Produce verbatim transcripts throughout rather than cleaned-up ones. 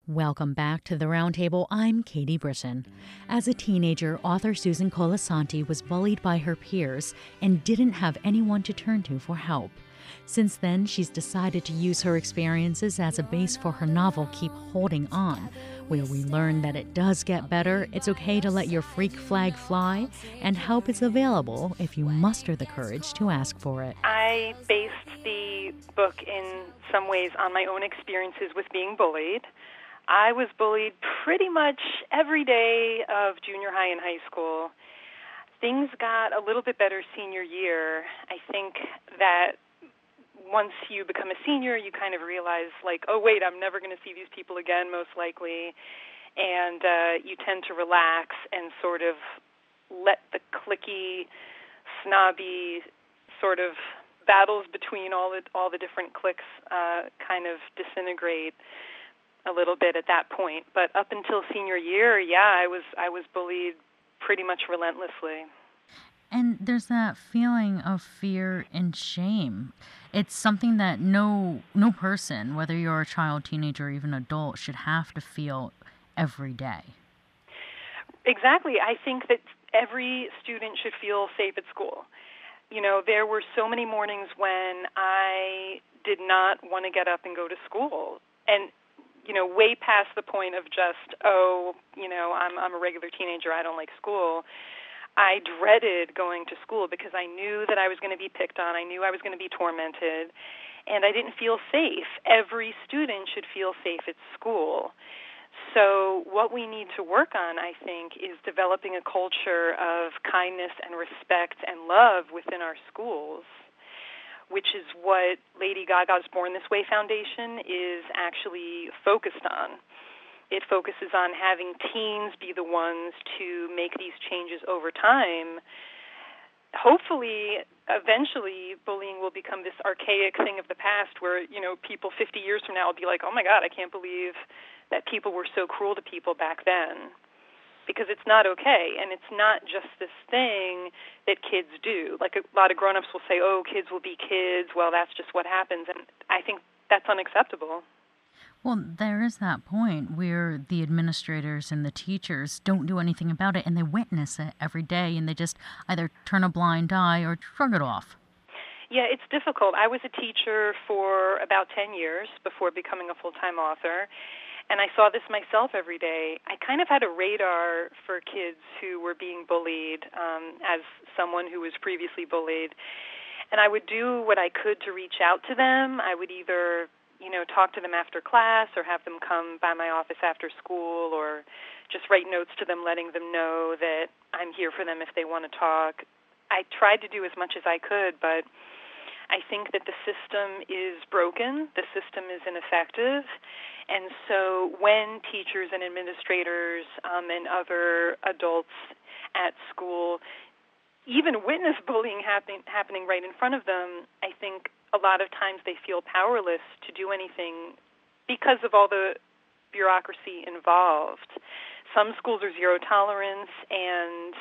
Welcome back to the Roundtable. I'm Katie Britton. As a teenager, author Susan Colasanti was bullied by her peers and didn't have anyone to turn to for help. Since then, she's decided to use her experiences as a base for her novel Keep Holding On, where we learn that it does get better, it's okay to let your freak flag fly, and help is available if you muster the courage to ask for it. I based the book in some ways on my own experiences with being bullied. I was bullied pretty much every day of junior high and high school. Things got a little bit better senior year. I think that once you become a senior, you kind of realize, like, oh, wait, I'm never going to see these people again, most likely. And uh, you tend to relax and sort of let the cliquey, snobby sort of battles between all the, all the different cliques uh, kind of disintegrate a little bit at that point. But up until senior year, yeah, I was I was bullied pretty much relentlessly. And there's that feeling of fear and shame. It's something that no no person, whether you're a child, teenager, or even adult, should have to feel every day. Exactly. I think that every student should feel safe at school. You know, there were so many mornings when I did not want to get up and go to school. And you know, way past the point of just, oh, you know, I'm I'm a regular teenager, I don't like school. I dreaded going to school because I knew that I was going to be picked on. I knew I was going to be tormented, and I didn't feel safe. Every student should feel safe at school. So what we need to work on, I think, is developing a culture of kindness and respect and love within our schools, which is what Lady Gaga's Born This Way Foundation is actually focused on. It focuses on having teens be the ones to make these changes over time. Hopefully, eventually, bullying will become this archaic thing of the past where, you know, people fifty years from now will be like, oh my God, I can't believe that people were so cruel to people back then. Because it's not okay, and it's not just this thing that kids do. Like a lot of grown-ups will say, oh, kids will be kids, well, that's just what happens, and I think that's unacceptable. Well, there is that point where the administrators and the teachers don't do anything about it, and they witness it every day, and they just either turn a blind eye or shrug it off. Yeah, it's difficult. I was a teacher for about ten years before becoming a full-time author, and I saw this myself every day. I kind of had a radar for kids who were being bullied um, as someone who was previously bullied. And I would do what I could to reach out to them. I would either, you know, talk to them after class or have them come by my office after school or just write notes to them letting them know that I'm here for them if they want to talk. I tried to do as much as I could, but I think that the system is broken, the system is ineffective, and so when teachers and administrators um, and other adults at school even witness bullying happen, happening right in front of them, I think a lot of times they feel powerless to do anything because of all the bureaucracy involved. Some schools are zero tolerance, and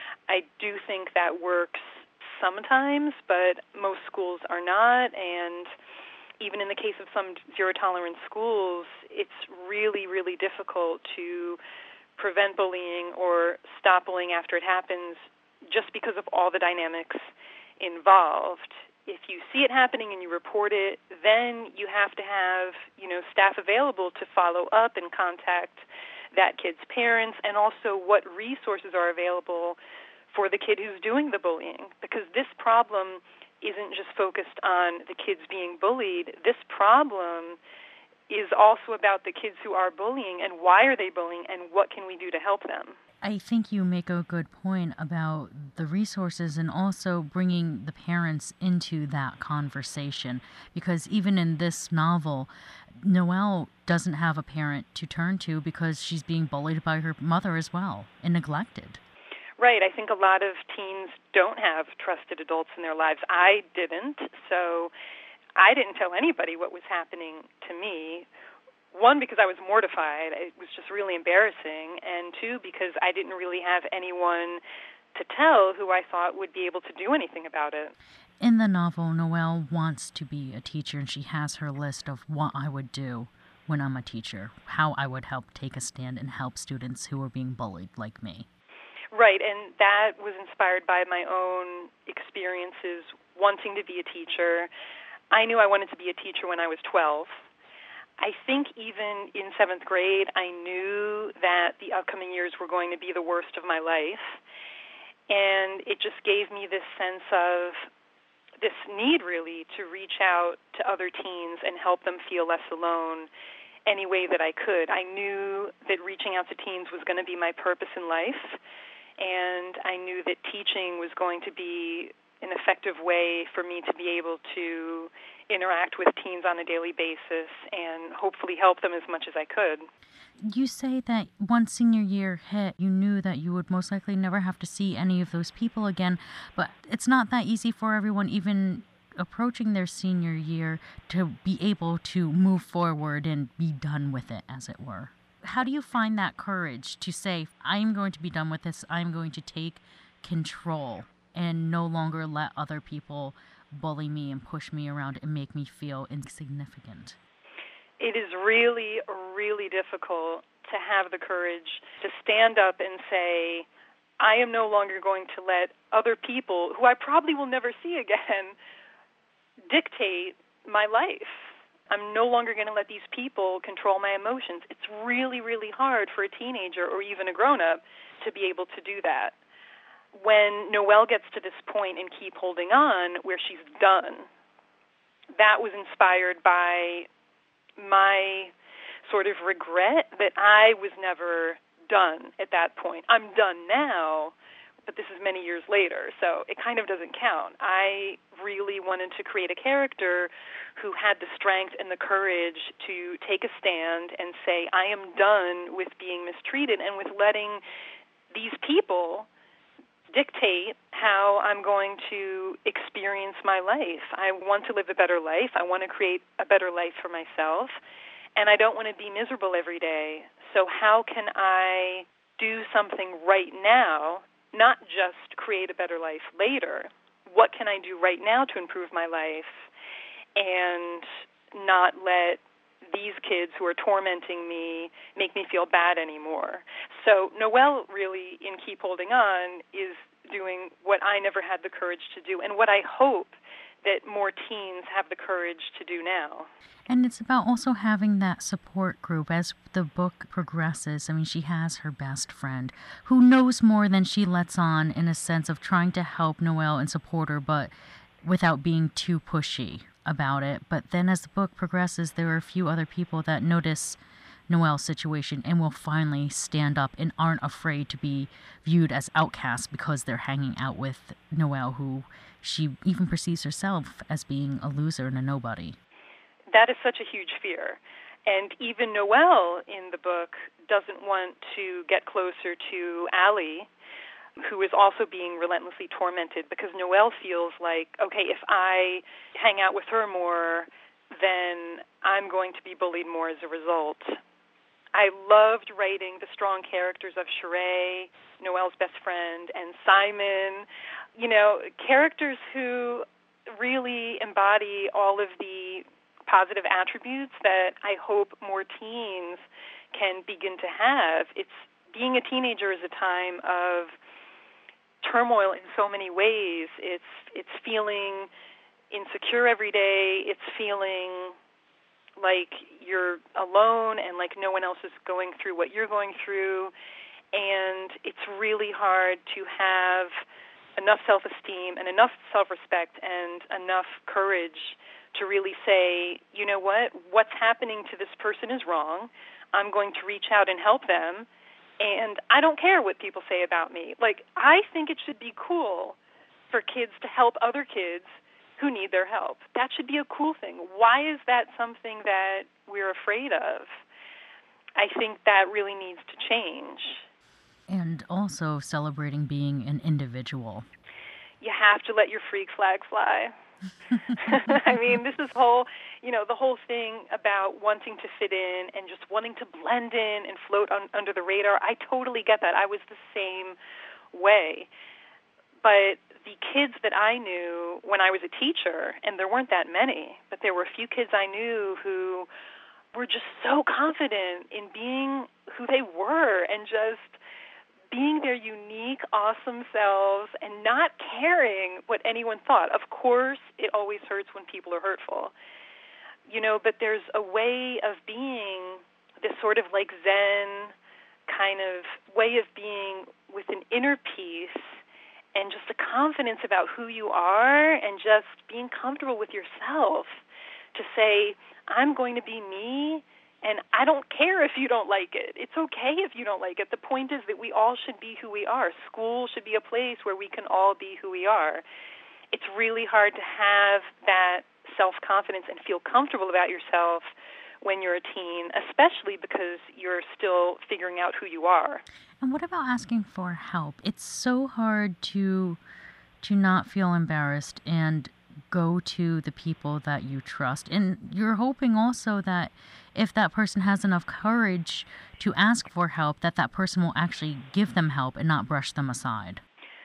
I do think that works sometimes, but most schools are not, and even in the case of some zero-tolerance schools, it's really, really difficult to prevent bullying or stop bullying after it happens just because of all the dynamics involved. If you see it happening and you report it, then you have to have, you know, staff available to follow up and contact that kid's parents, and also what resources are available for the kid who's doing the bullying, because this problem isn't just focused on the kids being bullied. This problem is also about the kids who are bullying and why are they bullying and what can we do to help them. I think you make a good point about the resources and also bringing the parents into that conversation, because even in this novel, Noelle doesn't have a parent to turn to because she's being bullied by her mother as well and neglected. Right. I think a lot of teens don't have trusted adults in their lives. I didn't, so I didn't tell anybody what was happening to me. One, because I was mortified. It was just really embarrassing. And two, because I didn't really have anyone to tell who I thought would be able to do anything about it. In the novel, Noelle wants to be a teacher, and she has her list of what I would do. when I'm a teacher, how I would help take a stand and help students who are being bullied like me. Right, and that was inspired by my own experiences wanting to be a teacher. I knew I wanted to be a teacher when I was twelve. I think even in seventh grade, I knew that the upcoming years were going to be the worst of my life. And it just gave me this sense of this need, really, to reach out to other teens and help them feel less alone any way that I could. I knew that reaching out to teens was going to be my purpose in life, and I knew that teaching was going to be an effective way for me to be able to interact with teens on a daily basis and hopefully help them as much as I could. You say that once senior year hit, you knew that you would most likely never have to see any of those people again, but it's not that easy for everyone, even approaching their senior year, to be able to move forward and be done with it, as it were. How do you find that courage to say, I'm going to be done with this, I'm going to take control and no longer let other people bully me and push me around and make me feel insignificant? It is really, really difficult to have the courage to stand up and say, I am no longer going to let other people, who I probably will never see again, dictate my life. I'm no longer going to let these people control my emotions. It's really, really hard for a teenager or even a grown-up to be able to do that. When Noelle gets to this point in Keep Holding On, where she's done, that was inspired by my sort of regret that I was never done at that point. I'm done now, but this is many years later, so it kind of doesn't count. I really wanted to create a character who had the strength and the courage to take a stand and say, I am done with being mistreated and with letting these people dictate how I'm going to experience my life. I want to live a better life. I want to create a better life for myself, and I don't want to be miserable every day. So how can I do something right now, not just create a better life later? What can I do right now to improve my life and not let these kids who are tormenting me make me feel bad anymore? So Noelle really, in Keep Holding On, is doing what I never had the courage to do and what I hope that more teens have the courage to do now. And it's about also having that support group as the book progresses. I mean, she has her best friend who knows more than she lets on, in a sense of trying to help Noelle and support her, but without being too pushy about it. But then as the book progresses, there are a few other people that notice Noelle's situation and will finally stand up and aren't afraid to be viewed as outcasts because they're hanging out with Noelle, who she even perceives herself as being a loser and a nobody. That is such a huge fear. And even Noelle in the book doesn't want to get closer to Allie, who is also being relentlessly tormented, because Noelle feels like, okay, if I hang out with her more, then I'm going to be bullied more as a result. I loved writing the strong characters of Sheree, Noelle's best friend, and Simon, you know, characters who really embody all of the positive attributes that I hope more teens can begin to have. It's being a teenager is a time of turmoil in so many ways. It's it's feeling insecure every day. It's feeling like you're alone and like no one else is going through what you're going through. And it's really hard to have enough self-esteem and enough self-respect and enough courage to really say, you know what, what's happening to this person is wrong. I'm going to reach out and help them. And I don't care what people say about me. Like, I think it should be cool for kids to help other kids who need their help. That should be a cool thing. Why is that something that we're afraid of? I think that really needs to change. And also celebrating being an individual. You have to let your freak flag fly. I mean, this is whole, you know, the whole thing about wanting to fit in and just wanting to blend in and float on, under the radar. I totally get that. I was the same way. But the kids that I knew when I was a teacher, and there weren't that many, but there were a few kids I knew who were just so confident in being who they were and just being their unique, awesome selves and not caring what anyone thought. Of course, it always hurts when people are hurtful, you know, but there's a way of being, this sort of like Zen kind of way of being with an inner peace and just a confidence about who you are and just being comfortable with yourself to say, I'm going to be me, and I don't care if you don't like it. It's okay if you don't like it. The point is that we all should be who we are. School should be a place where we can all be who we are. It's really hard to have that self-confidence and feel comfortable about yourself when you're a teen, especially because you're still figuring out who you are. And what about asking for help? It's so hard to to not feel embarrassed and go to the people that you trust. And you're hoping also that if that person has enough courage to ask for help, that that person will actually give them help and not brush them aside.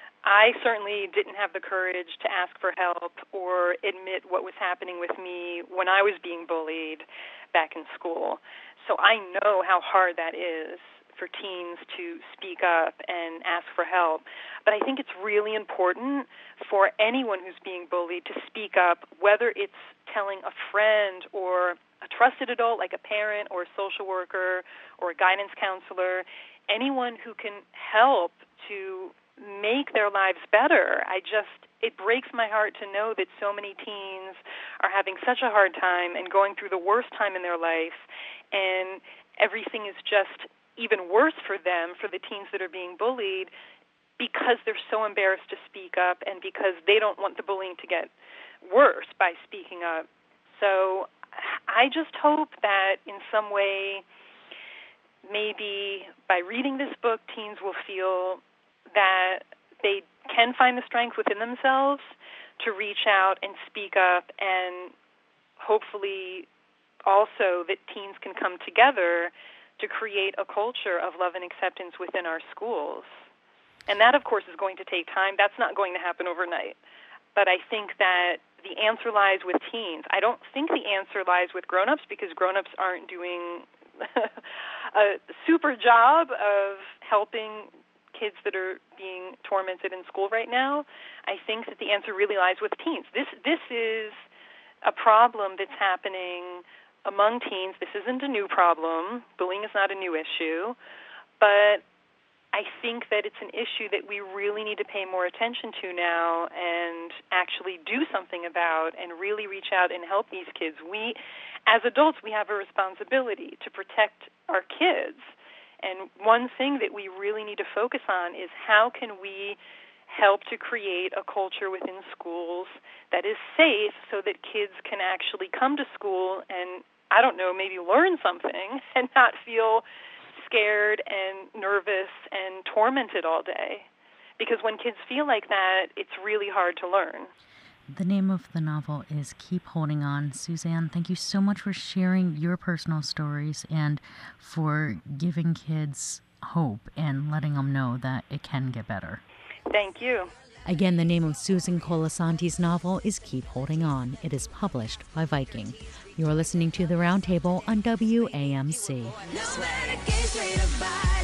I certainly didn't have the courage to ask for help or admit what was happening with me when I was being bullied back in school. So I know how hard that is for teens to speak up and ask for help. But I think it's really important for anyone who's being bullied to speak up, whether it's telling a friend or a trusted adult like a parent or a social worker or a guidance counselor, anyone who can help to make their lives better. I just, it breaks my heart to know that so many teens are having such a hard time and going through the worst time in their life, and everything is just even worse for them, for the teens that are being bullied, because they're so embarrassed to speak up and because they don't want the bullying to get worse by speaking up. So I just hope that in some way, maybe by reading this book, teens will feel that they can find the strength within themselves to reach out and speak up, and hopefully also that teens can come together to create a culture of love and acceptance within our schools. And that, of course, is going to take time. That's not going to happen overnight. But I think that the answer lies with teens. I don't think the answer lies with grown-ups, because grown-ups aren't doing a super job of helping kids that are being tormented in school right now. I think that the answer really lies with teens. This this is a problem that's happening among teens. This isn't a new problem. Bullying is not a new issue. But I think that it's an issue that we really need to pay more attention to now and actually do something about and really reach out and help these kids. We, as adults, we have a responsibility to protect our kids. And one thing that we really need to focus on is how can we help to create a culture within schools that is safe so that kids can actually come to school and, I don't know, maybe learn something and not feel scared and nervous and tormented all day. Because when kids feel like that, it's really hard to learn. The name of the novel is Keep Holding On. Suzanne, thank you so much for sharing your personal stories and for giving kids hope and letting them know that it can get better. Thank you. Again, the name of Susan Colasanti's novel is Keep Holding On. It is published by Viking. You're listening to The Roundtable on W A M C.